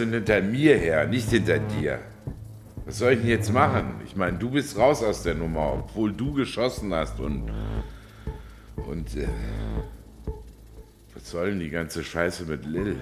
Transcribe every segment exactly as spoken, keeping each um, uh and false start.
sind hinter mir her, nicht hinter dir. Was soll ich denn jetzt machen? Ich meine, du bist raus aus der Nummer, obwohl du geschossen hast und... Und... Äh, was soll denn die ganze Scheiße mit Lil?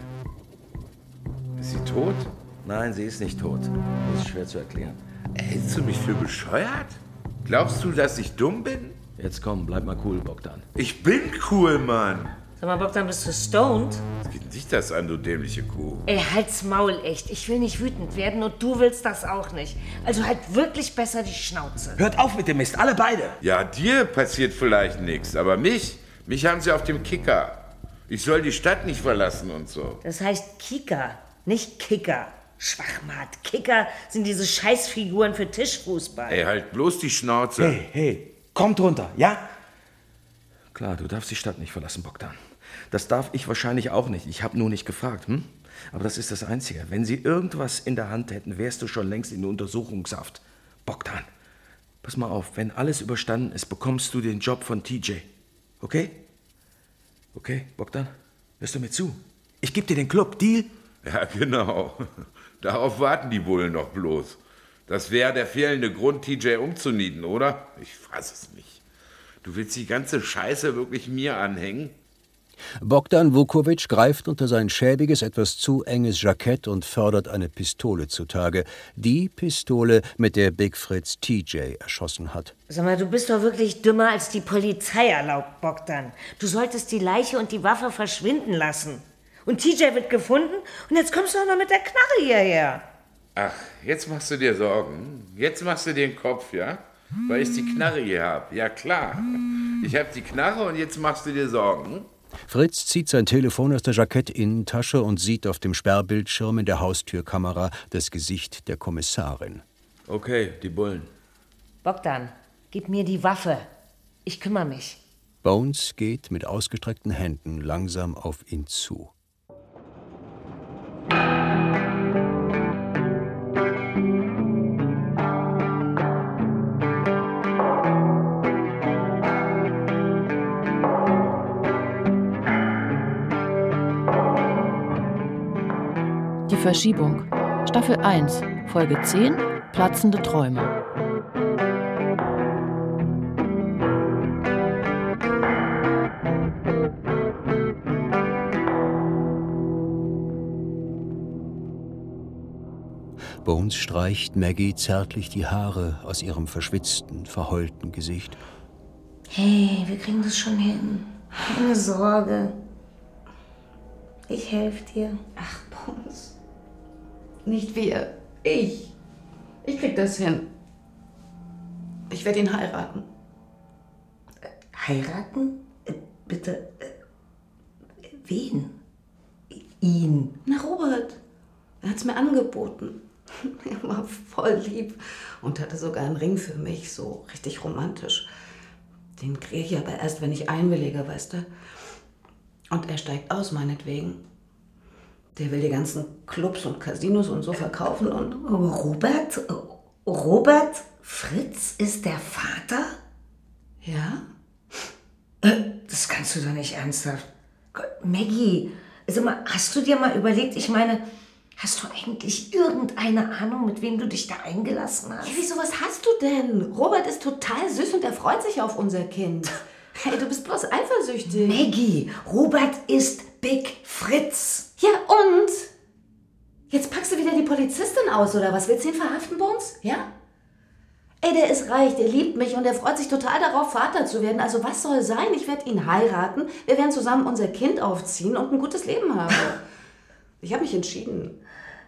Ist sie tot? Nein, sie ist nicht tot. Das ist schwer zu erklären. Hältst du mich für bescheuert? Glaubst du, dass ich dumm bin? Jetzt komm, bleib mal cool, Bogdan. Ich bin cool, Mann. Sag mal, Bogdan, bist du stoned? Was geht denn dich das an, du dämliche Kuh? Ey, halt's Maul, echt. Ich will nicht wütend werden und du willst das auch nicht. Also halt wirklich besser die Schnauze. Hört auf mit dem Mist, alle beide. Ja, dir passiert vielleicht nichts, aber mich, mich haben sie auf dem Kicker. Ich soll die Stadt nicht verlassen und so. Das heißt Kicker, nicht Kicker. Schwachmat. Kicker sind diese Scheißfiguren für Tischfußball. Ey, halt bloß die Schnauze. Hey, hey, kommt runter, ja? Klar, du darfst die Stadt nicht verlassen, Bogdan. Das darf ich wahrscheinlich auch nicht. Ich habe nur nicht gefragt, hm? Aber das ist das Einzige. Wenn sie irgendwas in der Hand hätten, wärst du schon längst in Untersuchungshaft. Bogdan, pass mal auf, wenn alles überstanden ist, bekommst du den Job von T J. Okay? Okay, Bogdan, hörst du mir zu? Ich gebe dir den Club, Deal? Ja, genau. Darauf warten die Bullen doch bloß. Das wäre der fehlende Grund, T J umzunieten, oder? Ich fass es nicht. Du willst die ganze Scheiße wirklich mir anhängen? Bogdan Vukovic greift unter sein schäbiges, etwas zu enges Jackett und fördert eine Pistole zutage. Die Pistole, mit der Big Fritz T J erschossen hat. Sag mal, du bist doch wirklich dümmer, als die Polizei erlaubt, Bogdan. Du solltest die Leiche und die Waffe verschwinden lassen. Und T J wird gefunden und jetzt kommst du auch noch mit der Knarre hierher. Ach, jetzt machst du dir Sorgen. Jetzt machst du dir den Kopf, ja? Weil ich die Knarre hier hab. Ja, klar. Ich hab die Knarre und jetzt machst du dir Sorgen. Fritz zieht sein Telefon aus der Jackettinnentasche und sieht auf dem Sperrbildschirm in der Haustürkamera das Gesicht der Kommissarin. Okay, die Bullen. Bogdan, gib mir die Waffe. Ich kümmere mich. Bones geht mit ausgestreckten Händen langsam auf ihn zu. Die Verschiebung. Staffel eins, Folge zehn, Platzende Träume. Bones streicht Maggie zärtlich die Haare aus ihrem verschwitzten, verheulten Gesicht. Hey, wir kriegen das schon hin. Keine Sorge. Ich helfe dir. Ach, Bones. Nicht wir. Ich. Ich krieg das hin. Ich werde ihn heiraten. Äh, heiraten? Äh, bitte. Äh, wen? Ihn. Na, Robert. Er hat's mir angeboten. Er war voll lieb und hatte sogar einen Ring für mich, so richtig romantisch. Den kriege ich aber erst, wenn ich einwillige, weißt du. Und er steigt aus, meinetwegen. Der will die ganzen Clubs und Casinos und so verkaufen und... Robert? Robert Fritz ist der Vater? Ja? Das kannst du doch nicht ernsthaft. Maggie, also mal, hast du dir mal überlegt, ich meine, hast du eigentlich irgendeine Ahnung, mit wem du dich da eingelassen hast? Ja, wieso, was hast du denn? Robert ist total süß und er freut sich auf unser Kind. Hey, du bist bloß eifersüchtig. Maggie, Robert ist Big Fritz. Ja, und? Jetzt packst du wieder die Polizistin aus, oder was? Willst du ihn verhaften, Bones? Ja? Ey, der ist reich, der liebt mich und der freut sich total darauf, Vater zu werden. Also was soll sein? Ich werde ihn heiraten, wir werden zusammen unser Kind aufziehen und ein gutes Leben haben. Ich habe mich entschieden.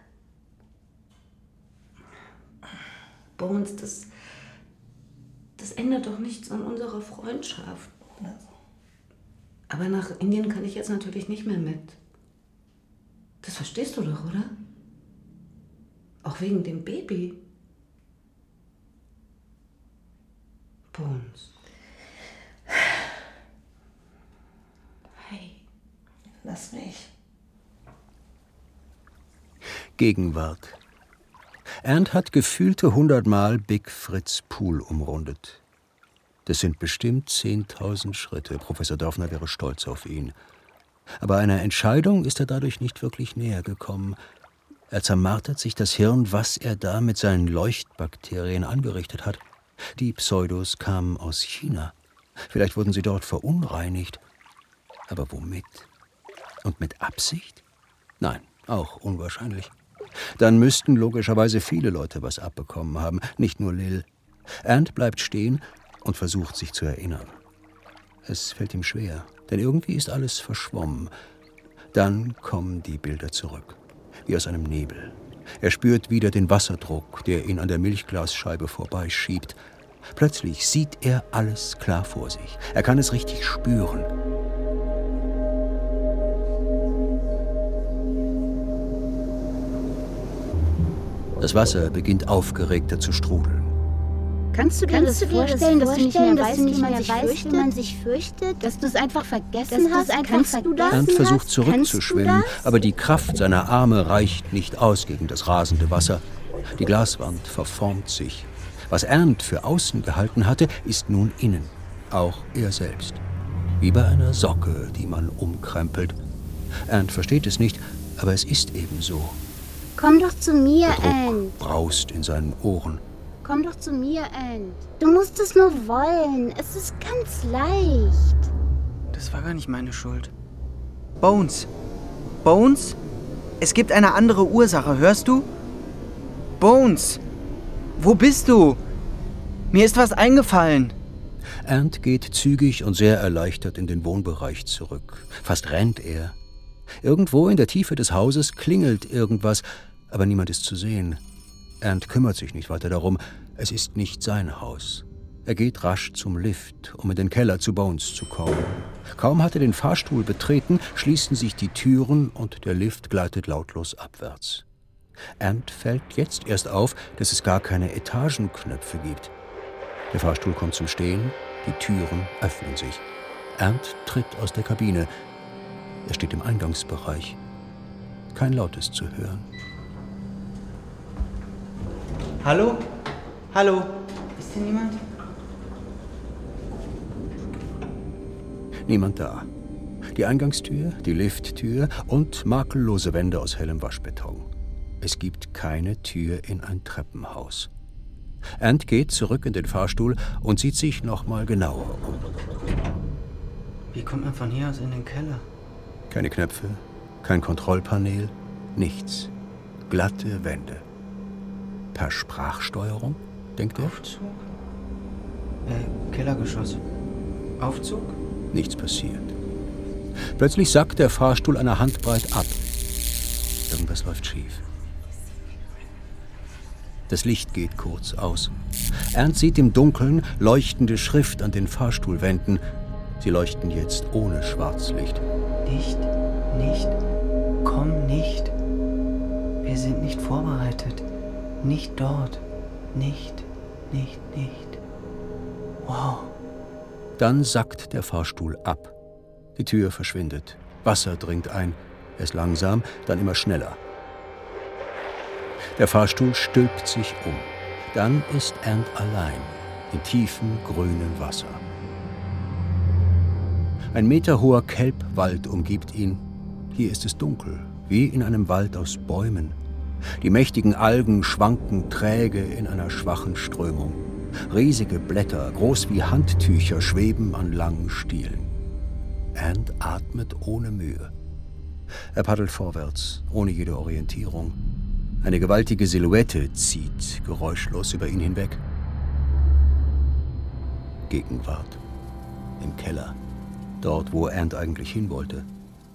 Bones, das, das ändert doch nichts an unserer Freundschaft. Aber nach Indien kann ich jetzt natürlich nicht mehr mit. Das verstehst du doch, oder? Auch wegen dem Baby. Bones. Hey. Lass mich. Gegenwart. Ernst hat gefühlte hundertmal Big Fritz Pool umrundet. Das sind bestimmt zehntausend Schritte. Professor Dörfner wäre stolz auf ihn. Aber einer Entscheidung ist er dadurch nicht wirklich näher gekommen. Er zermartert sich das Hirn, was er da mit seinen Leuchtbakterien angerichtet hat. Die Pseudos kamen aus China. Vielleicht wurden sie dort verunreinigt. Aber womit? Und mit Absicht? Nein, auch unwahrscheinlich. Dann müssten logischerweise viele Leute was abbekommen haben, nicht nur Lil. Ant bleibt stehen und versucht sich zu erinnern. Es fällt ihm schwer, denn irgendwie ist alles verschwommen. Dann kommen die Bilder zurück, wie aus einem Nebel. Er spürt wieder den Wasserdruck, der ihn an der Milchglasscheibe vorbeischiebt. Plötzlich sieht er alles klar vor sich. Er kann es richtig spüren. Das Wasser beginnt aufgeregter zu strudeln. Kannst du dir Kannst das du dir vorstellen, das dass du nicht vorstellen, mehr dass weißt, du nicht wie man mehr sich weißt, fürchtet? wie man sich fürchtet? Dass du es einfach vergessen Dass du hast? es einfach Kannst du das? vergessen Ant versucht hast? zurückzuschwimmen, Kannst du das? aber die Kraft seiner Arme reicht nicht aus gegen das rasende Wasser. Die Glaswand verformt sich. Was Ant für außen gehalten hatte, ist nun innen. Auch er selbst. Wie bei einer Socke, die man umkrempelt. Ant versteht es nicht, aber es ist eben so. Komm doch zu mir, Der Druck Ant. braust in seinen Ohren. Komm doch zu mir, Ant. Du musst es nur wollen. Es ist ganz leicht. Das war gar nicht meine Schuld. Bones. Bones? Es gibt eine andere Ursache, hörst du? Bones. Wo bist du? Mir ist was eingefallen. Ant geht zügig und sehr erleichtert in den Wohnbereich zurück. Fast rennt er. Irgendwo in der Tiefe des Hauses klingelt irgendwas, aber niemand ist zu sehen. Ant kümmert sich nicht weiter darum. Es ist nicht sein Haus. Er geht rasch zum Lift, um in den Keller zu Bones zu kommen. Kaum hat er den Fahrstuhl betreten, schließen sich die Türen und der Lift gleitet lautlos abwärts. Ant fällt jetzt erst auf, dass es gar keine Etagenknöpfe gibt. Der Fahrstuhl kommt zum Stehen, die Türen öffnen sich. Ant tritt aus der Kabine. Er steht im Eingangsbereich. Kein Laut ist zu hören. Hallo? Hallo? Ist hier niemand? Niemand da. Die Eingangstür, die Lifttür und makellose Wände aus hellem Waschbeton. Es gibt keine Tür in ein Treppenhaus. Ant geht zurück in den Fahrstuhl und sieht sich noch mal genauer um. Wie kommt man von hier aus in den Keller? Keine Knöpfe, kein Kontrollpanel, nichts. Glatte Wände. Per Sprachsteuerung, denkt er? Aufzug? Äh, Kellergeschoss. Aufzug? Nichts passiert. Plötzlich sackt der Fahrstuhl eine Handbreit ab. Irgendwas läuft schief. Das Licht geht kurz aus. Ernst sieht im Dunkeln leuchtende Schrift an den Fahrstuhlwänden. Sie leuchten jetzt ohne Schwarzlicht. Nicht, nicht, komm nicht. Wir sind nicht vorbereitet. Nicht dort. Nicht, nicht, nicht. Wow. Dann sackt der Fahrstuhl ab. Die Tür verschwindet. Wasser dringt ein. Erst langsam, dann immer schneller. Der Fahrstuhl stülpt sich um. Dann ist Ant allein, in tiefem grünen Wasser. Ein meterhoher Kelbwald umgibt ihn. Hier ist es dunkel, wie in einem Wald aus Bäumen. Die mächtigen Algen schwanken träge in einer schwachen Strömung. Riesige Blätter, groß wie Handtücher, schweben an langen Stielen. Ant atmet ohne Mühe. Er paddelt vorwärts, ohne jede Orientierung. Eine gewaltige Silhouette zieht geräuschlos über ihn hinweg. Gegenwart. Im Keller. Dort, wo Ant eigentlich hin wollte.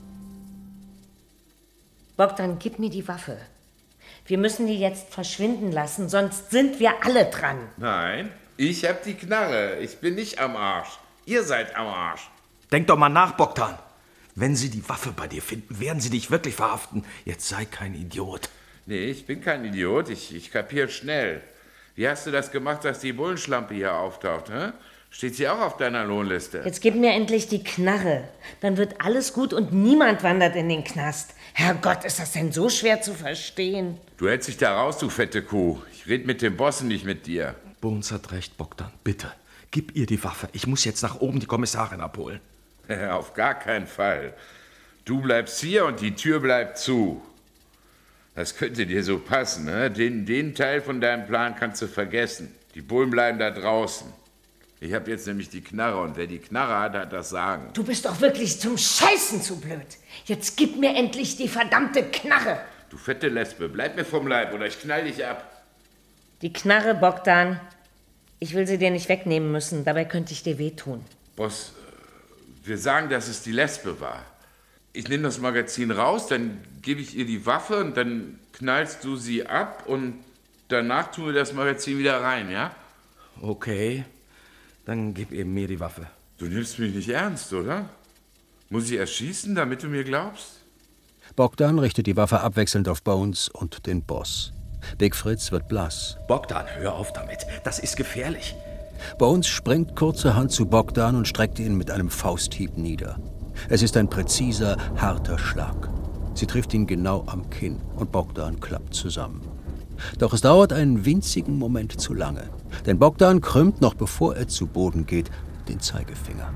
Bogdan, gib mir die Waffe. Wir müssen die jetzt verschwinden lassen, sonst sind wir alle dran. Nein, ich hab die Knarre. Ich bin nicht am Arsch. Ihr seid am Arsch. Denk doch mal nach, Bogdan. Wenn sie die Waffe bei dir finden, werden sie dich wirklich verhaften. Jetzt sei kein Idiot. Nee, ich bin kein Idiot. Ich, ich kapier schnell. Wie hast du das gemacht, dass die Bullenschlampe hier auftaucht, hä? Steht sie auch auf deiner Lohnliste? Jetzt gib mir endlich die Knarre. Dann wird alles gut und niemand wandert in den Knast. Herrgott, ist das denn so schwer zu verstehen? Du hältst dich da raus, du fette Kuh. Ich red mit dem Bossen, nicht mit dir. Bones hat recht, Bogdan. Bitte, gib ihr die Waffe. Ich muss jetzt nach oben die Kommissarin abholen. Auf gar keinen Fall. Du bleibst hier und die Tür bleibt zu. Das könnte dir so passen, ne? Den, den Teil von deinem Plan kannst du vergessen. Die Bullen bleiben da draußen. Ich habe jetzt nämlich die Knarre und wer die Knarre hat, hat das Sagen. Du bist doch wirklich zum Scheißen zu blöd. Jetzt gib mir endlich die verdammte Knarre. Du fette Lesbe, bleib mir vom Leib oder ich knall dich ab. Die Knarre, Bogdan. Ich will sie dir nicht wegnehmen müssen, dabei könnte ich dir wehtun. Boss, wir sagen, dass es die Lesbe war. Ich nehme das Magazin raus, dann gebe ich ihr die Waffe und dann knallst du sie ab und danach tun wir das Magazin wieder rein, ja? Okay, dann gib eben mir die Waffe. Du nimmst mich nicht ernst, oder? Muss ich erst schießen, damit du mir glaubst? Bogdan richtet die Waffe abwechselnd auf Bones und den Boss. Big Fritz wird blass. Bogdan, hör auf damit. Das ist gefährlich. Bones springt kurzerhand zu Bogdan und streckt ihn mit einem Fausthieb nieder. Es ist ein präziser, harter Schlag. Sie trifft ihn genau am Kinn und Bogdan klappt zusammen. Doch es dauert einen winzigen Moment zu lange. Denn Bogdan krümmt, noch bevor er zu Boden geht, den Zeigefinger.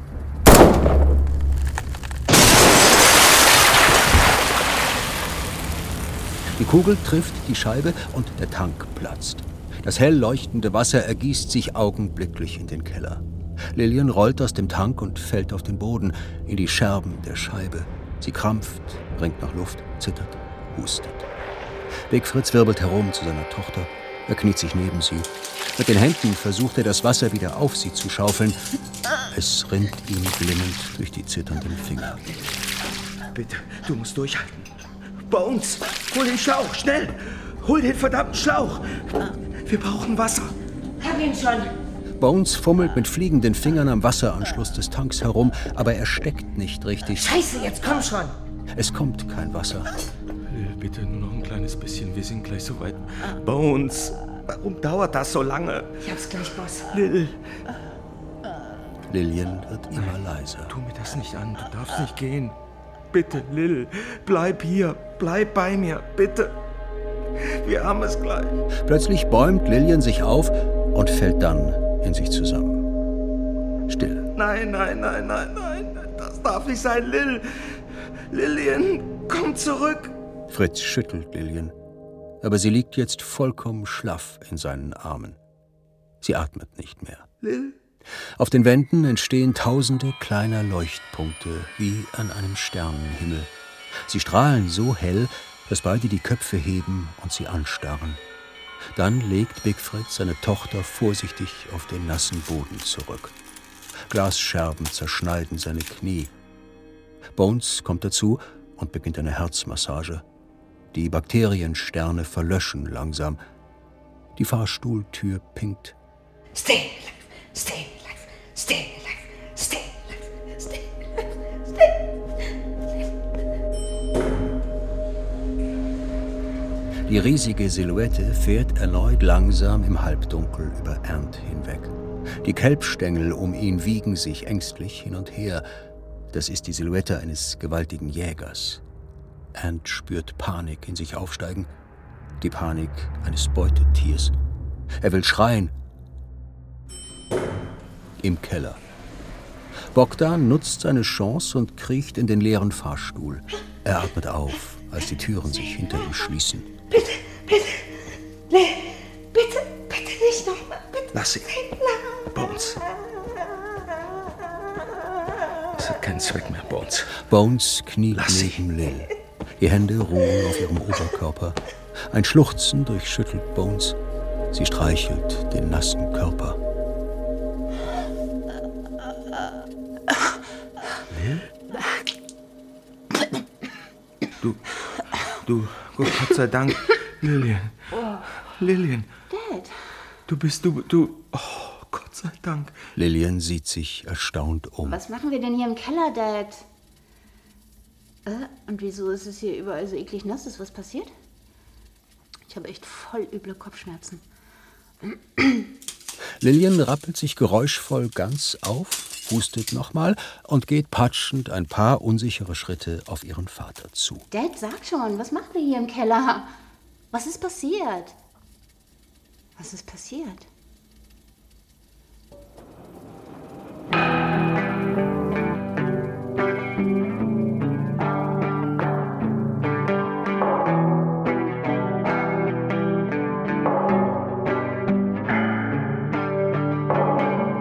Die Kugel trifft die Scheibe und der Tank platzt. Das hell leuchtende Wasser ergießt sich augenblicklich in den Keller. Lillian rollt aus dem Tank und fällt auf den Boden, in die Scherben der Scheibe. Sie krampft, ringt nach Luft, zittert, hustet. Big Fritz wirbelt herum zu seiner Tochter. Er kniet sich neben sie. Mit den Händen versucht er, das Wasser wieder auf sie zu schaufeln. Es rinnt ihm glimmend durch die zitternden Finger. Bitte, du musst durchhalten. Bones, hol den Schlauch, schnell! Hol den verdammten Schlauch! Wir brauchen Wasser. Hab ihn schon. Bones fummelt mit fliegenden Fingern am Wasseranschluss des Tanks herum, aber er steckt nicht richtig. Scheiße, jetzt komm schon. Es kommt kein Wasser. Lil, bitte nur noch ein kleines bisschen, wir sind gleich so weit. Bones, warum dauert das so lange? Ich hab's gleich, Boss. Lil. Lillian wird immer leiser. Tu mir das nicht an, du darfst nicht gehen. Bitte, Lil, bleib hier, bleib bei mir, bitte. Wir haben es gleich. Plötzlich bäumt Lillian sich auf und fällt dann in sich zusammen. Still. Nein, nein, nein, nein, nein, das darf nicht sein, Lil. Lillian, komm zurück. Fritz schüttelt Lillian, aber sie liegt jetzt vollkommen schlaff in seinen Armen. Sie atmet nicht mehr. Lil? Auf den Wänden entstehen tausende kleiner Leuchtpunkte, wie an einem Sternenhimmel. Sie strahlen so hell, dass beide die Köpfe heben und sie anstarren. Dann legt Big Fritz seine Tochter vorsichtig auf den nassen Boden zurück. Glasscherben zerschneiden seine Knie. Bones kommt dazu und beginnt eine Herzmassage. Die Bakteriensterne verlöschen langsam. Die Fahrstuhltür pinkt. Stay alive, stay alive, stay alive, stay alive, stay alive, stay. Die riesige Silhouette fährt erneut langsam im Halbdunkel über Ernt hinweg. Die Kelbstängel um ihn wiegen sich ängstlich hin und her. Das ist die Silhouette eines gewaltigen Jägers. Ernt spürt Panik in sich aufsteigen. Die Panik eines Beutetiers. Er will schreien. Im Keller. Bogdan nutzt seine Chance und kriecht in den leeren Fahrstuhl. Er atmet auf, als die Türen sich hinter ihm schließen. Bitte, bitte, nee, bitte, bitte nicht nochmal, bitte. Lass sie. Bones. Es hat keinen Zweck mehr, Bones. Bones kniet Lass neben Lil. Die Hände ruhen auf ihrem Oberkörper. Ein Schluchzen durchschüttelt Bones. Sie streichelt den nassen Körper. Lil? Du, du, Gott sei Dank, Lillian. Lillian. Dad. Du bist, du, du, oh, Gott sei Dank. Lillian sieht sich erstaunt um. Was machen wir denn hier im Keller, Dad? Äh, und wieso ist es hier überall so eklig nass? Ist was passiert? Ich habe echt voll üble Kopfschmerzen. Lillian rappelt sich geräuschvoll ganz auf, hustet nochmal und geht patschend ein paar unsichere Schritte auf ihren Vater zu. Dad, sag schon, was machen wir hier im Keller? Was ist passiert? Was ist passiert?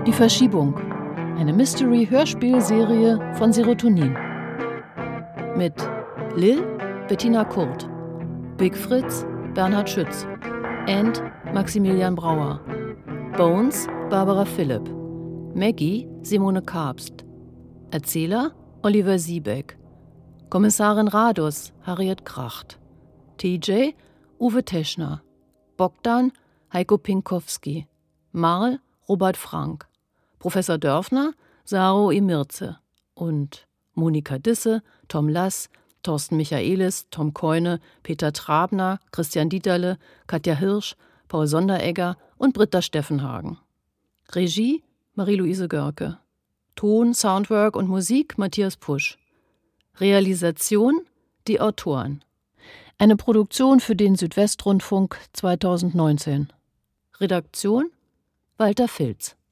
Die Verschiebung, eine Mystery-Hörspielserie von Serotonin. Mit Lil, Bettina Kurt, Big Fritz, Bernhard Schütz, Ant, Maximilian Brauer, Bones, Barbara Philipp, Maggie, Simone Kabst, Erzähler, Oliver Siebeck, Kommissarin Radus, Harriet Kracht, T J, Uwe Teschner, Bogdan, Heiko Pinkowski, Marl, Robert Frank, Professor Dörfner, Saro Emirze und Monika Disse, Tom Lass, Thorsten Michaelis, Tom Keune, Peter Trabner, Christian Dieterle, Katja Hirsch, Paul Sonderegger und Britta Steffenhagen. Regie Marie-Louise Görke. Ton, Soundwork und Musik Matthias Pusch. Realisation die Autoren. Eine Produktion für den Südwestrundfunk zweitausendneunzehn. Redaktion Walter Filz.